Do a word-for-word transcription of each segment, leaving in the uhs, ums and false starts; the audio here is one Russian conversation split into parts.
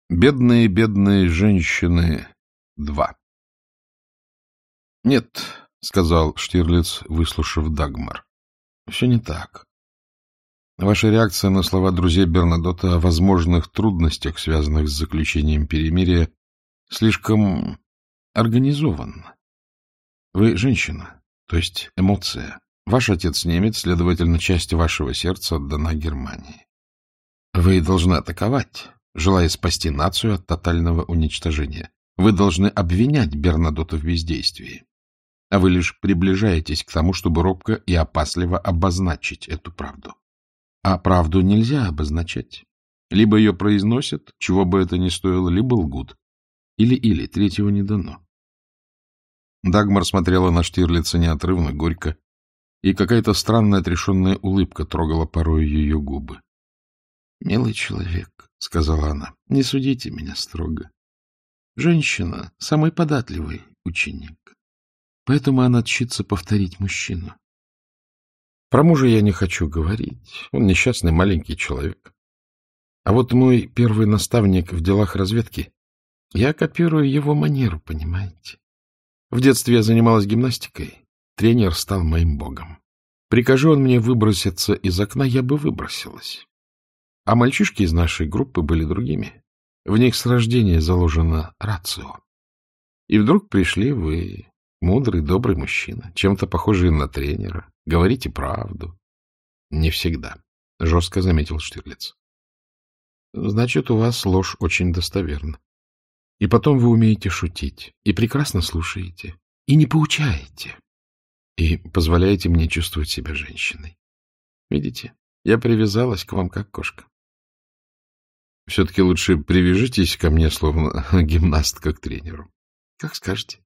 Бедные, бедные женщины. Два. Нет, — сказал Штирлиц, выслушав Дагмар. — Все не так. Ваша реакция на слова друзей Бернадотта о возможных трудностях, связанных с заключением перемирия, слишком организованна. Вы женщина, то есть эмоция. Ваш отец немец, следовательно, часть вашего сердца отдана Германии. Вы должны атаковать, желая спасти нацию от тотального уничтожения. Вы должны обвинять Бернадотта в бездействии. А вы лишь приближаетесь к тому, чтобы робко и опасливо обозначить эту правду. А правду нельзя обозначать. Либо ее произносят, чего бы это ни стоило, либо лгут. Или-или, третьего не дано. Дагмар смотрела на Штирлица неотрывно, горько, и какая-то странная отрешенная улыбка трогала порой ее губы. — Милый человек, — сказала она, — не судите меня строго. Женщина — самый податливый ученик. Поэтому она тщится повторить мужчину. Про мужа я не хочу говорить. Он несчастный маленький человек. А вот мой первый наставник в делах разведки, я копирую его манеру, понимаете? В детстве я занималась гимнастикой. Тренер стал моим богом. Прикажи он мне выброситься из окна, я бы выбросилась. А мальчишки из нашей группы были другими. В них с рождения заложено рацио. И вдруг пришли вы, мудрый, добрый мужчина, чем-то похожий на тренера. Говорите правду. Не всегда, — жестко заметил Штирлиц. Значит, у вас ложь очень достоверна. И потом вы умеете шутить, и прекрасно слушаете, и не поучаете, и позволяете мне чувствовать себя женщиной. Видите, я привязалась к вам как кошка. Все-таки лучше привяжитесь ко мне, словно гимнастка к тренеру. Как скажете.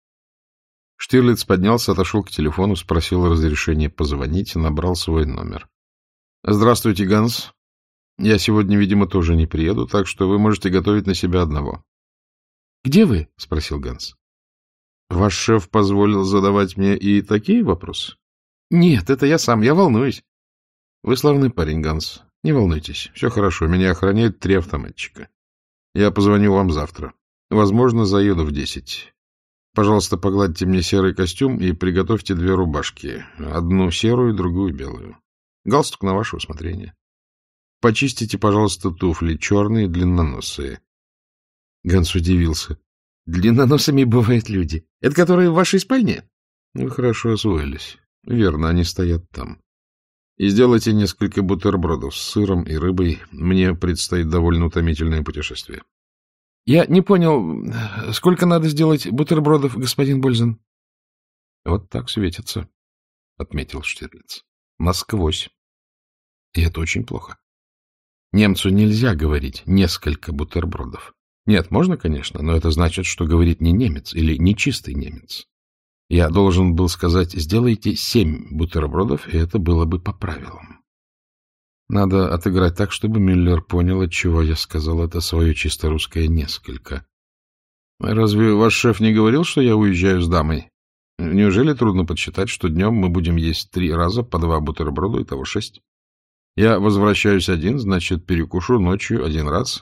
Штирлиц поднялся, отошел к телефону, спросил разрешения позвонить и набрал свой номер. — Здравствуйте, Ганс. Я сегодня, видимо, тоже не приеду, так что вы можете готовить на себя одного. — Где вы? — спросил Ганс. — Ваш шеф позволил задавать мне и такие вопросы? — Нет, это я сам, я волнуюсь. — Вы славный парень, Ганс. Не волнуйтесь, все хорошо, меня охраняют три автоматчика. Я позвоню вам завтра. Возможно, заеду в десять. Пожалуйста, погладьте мне серый костюм и приготовьте две рубашки. Одну серую, другую белую. Галстук на ваше усмотрение. Почистите, пожалуйста, туфли, черные, длинноносые. Ганс удивился. — Длинноносыми бывают люди. Это которые в вашей спальне? — Вы хорошо освоились. Верно, они стоят там. И сделайте несколько бутербродов с сыром и рыбой. Мне предстоит довольно утомительное путешествие. — Я не понял, сколько надо сделать бутербродов, господин Бользен? — Вот так светится, — отметил Штирлиц. — Насквозь. И это очень плохо. Немцу нельзя говорить «несколько бутербродов». Нет, можно, конечно, но это значит, что говорит не немец или не чистый немец. Я должен был сказать «сделайте семь бутербродов», и это было бы по правилам. Надо отыграть так, чтобы Мюллер понял, отчего я сказал это свое чисто русское «несколько». Разве ваш шеф не говорил, что я уезжаю с дамой? Неужели трудно подсчитать, что днем мы будем есть три раза по два бутерброда, итого шесть? Я возвращаюсь один, значит, перекушу ночью один раз,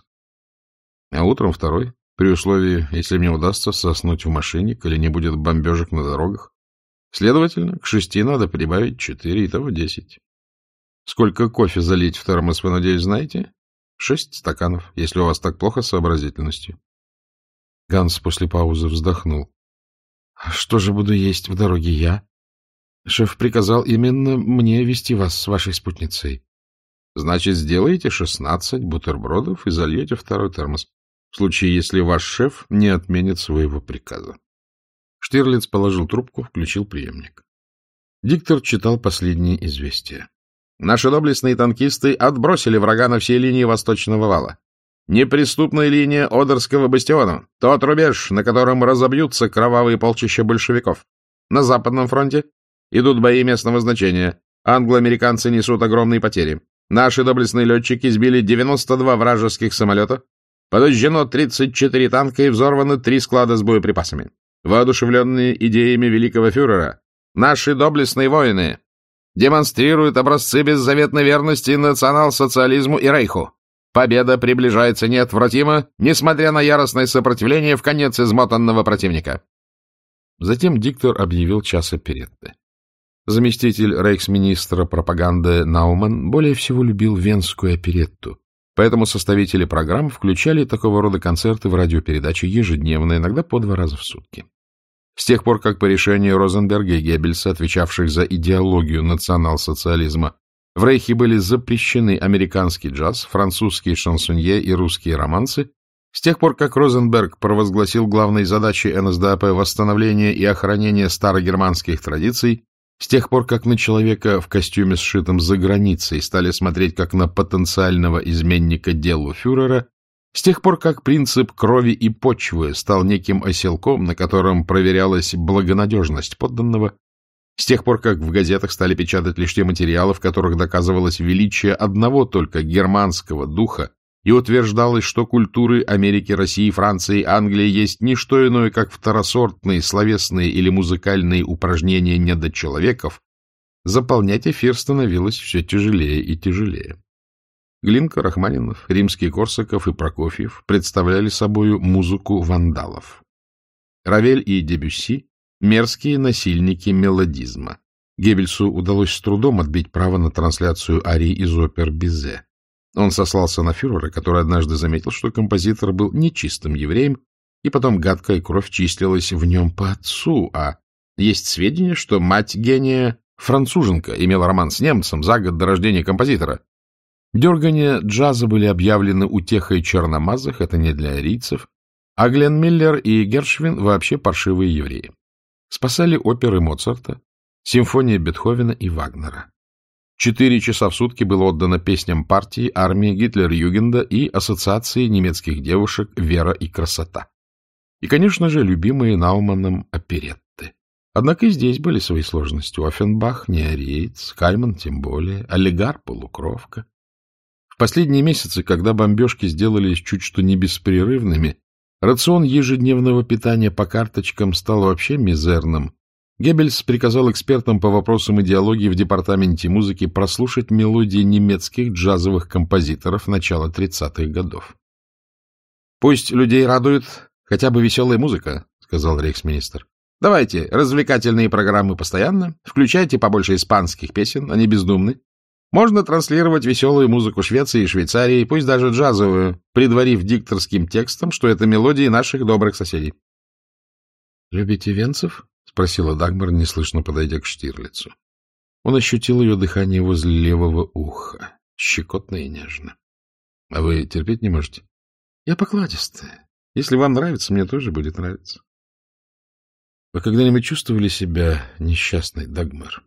а утром второй, при условии, если мне удастся соснуть в машине или не будет бомбежек на дорогах. Следовательно, к шести надо прибавить четыре, итого десять. Сколько кофе залить в термос, вы, надеюсь, знаете? Шесть стаканов, если у вас так плохо с сообразительностью. Ганс после паузы вздохнул. — Что же буду есть в дороге я? Шеф приказал именно мне вести вас с вашей спутницей. — Значит, сделаете шестнадцать бутербродов и зальете второй термос, в случае, если ваш шеф не отменит своего приказа. Штирлиц положил трубку, включил приемник. Диктор читал последние известия. Наши доблестные танкисты отбросили врага на всей линии Восточного вала. Неприступная линия Одерского бастиона, тот рубеж, на котором разобьются кровавые полчища большевиков. На Западном фронте идут бои местного значения. Англо-американцы несут огромные потери. Наши доблестные летчики сбили девяносто два вражеских самолета, подожжено тридцать четыре танка и взорваны три склада с боеприпасами. Воодушевленные идеями великого фюрера, наши доблестные воины демонстрируют образцы беззаветной верности национал-социализму и рейху. Победа приближается неотвратимо, несмотря на яростное сопротивление в конец измотанного противника. Затем диктор объявил час оперетты. Заместитель рейхсминистра пропаганды Науман более всего любил венскую оперетту, поэтому составители программ включали такого рода концерты в радиопередачи ежедневно, иногда по два раза в сутки. С тех пор, как по решению Розенберга и Геббельса, отвечавших за идеологию национал-социализма, в Рейхе были запрещены американский джаз, французские шансонье и русские романсы, с тех пор, как Розенберг провозгласил главной задачей эн эс дэ а пэ восстановление и охранение старогерманских традиций, с тех пор, как на человека в костюме, сшитом за границей, стали смотреть как на потенциального изменника делу фюрера, с тех пор, как принцип крови и почвы стал неким оселком, на котором проверялась благонадежность подданного, с тех пор, как в газетах стали печатать лишь те материалы, в которых доказывалось величие одного только германского духа, и утверждалось, что культуры Америки, России, Франции, Англии есть не что иное, как второсортные словесные или музыкальные упражнения недочеловеков, заполнять эфир становилось все тяжелее и тяжелее. Глинка, Рахманинов, Римский-Корсаков и Прокофьев представляли собою музыку вандалов. Равель и Дебюсси — мерзкие насильники мелодизма. Геббельсу удалось с трудом отбить право на трансляцию арий из опер Бизе. Он сослался на фюрера, который однажды заметил, что композитор был нечистым евреем, и потом гадкая кровь числилась в нем по отцу, а есть сведения, что мать гения, француженка, имела роман с немцем за год до рождения композитора. Дергания джаза были объявлены утехой черномазых, это не для арийцев, а Глен Миллер и Гершвин вообще паршивые евреи. Спасали оперы Моцарта, симфонии Бетховена и Вагнера. Четыре часа в сутки было отдано песням партии, армии, Гитлер-Югенда и Ассоциации немецких девушек «Вера и красота». И, конечно же, любимые Науманом оперетты. Однако и здесь были свои сложности. Оффенбах не ариец, Кальман тем более, Олигар — полукровка. В последние месяцы, когда бомбежки сделались чуть что не беспрерывными, рацион ежедневного питания по карточкам стал вообще мизерным. Геббельс приказал экспертам по вопросам идеологии в департаменте музыки прослушать мелодии немецких джазовых композиторов начала тридцатых годов. — Пусть людей радует хотя бы веселая музыка, — сказал рейхсминистр. — Давайте развлекательные программы постоянно, включайте побольше испанских песен, они бездумны. Можно транслировать веселую музыку Швеции и Швейцарии, пусть даже джазовую, предварив дикторским текстом, что это мелодии наших добрых соседей. — Любите венцев? — спросила Дагмар, неслышно подойдя к Штирлицу. Он ощутил ее дыхание возле левого уха, щекотно и нежно. — А вы терпеть не можете? — Я покладистая. Если вам нравится, мне тоже будет нравиться. — Вы когда-нибудь чувствовали себя несчастной, Дагмар?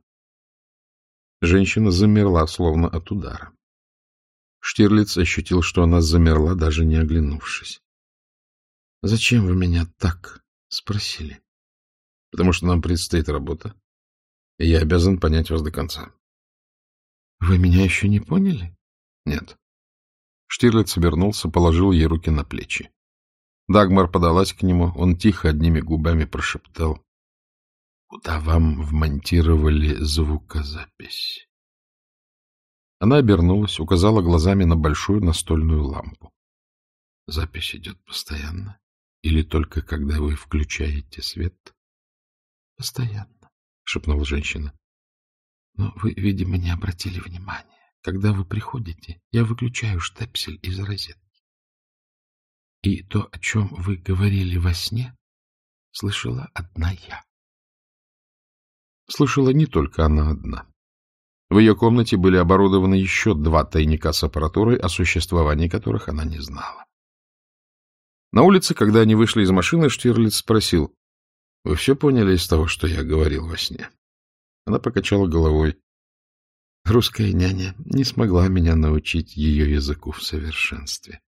Женщина замерла, словно от удара. Штирлиц ощутил, что она замерла, даже не оглянувшись. — Зачем вы меня так спросили? — Потому что нам предстоит работа, и я обязан понять вас до конца. — Вы меня еще не поняли? — Нет. Штирлиц обернулся, положил ей руки на плечи. Дагмар подалась к нему, он тихо одними губами прошептал: — Куда вам вмонтировали звукозапись? Она обернулась, указала глазами на большую настольную лампу. — Запись идет постоянно? Или только когда вы включаете свет? — Постоянно, — шепнула женщина. — Но вы, видимо, не обратили внимания. Когда вы приходите, я выключаю штепсель из розетки. И то, о чем вы говорили во сне, слышала одна я. Слышала не только она одна. В ее комнате были оборудованы еще два тайника с аппаратурой, о существовании которых она не знала. На улице, когда они вышли из машины, Штирлиц спросил: — Вы все поняли из того, что я говорил во сне? Она покачала головой. Русская няня не смогла меня научить ее языку в совершенстве.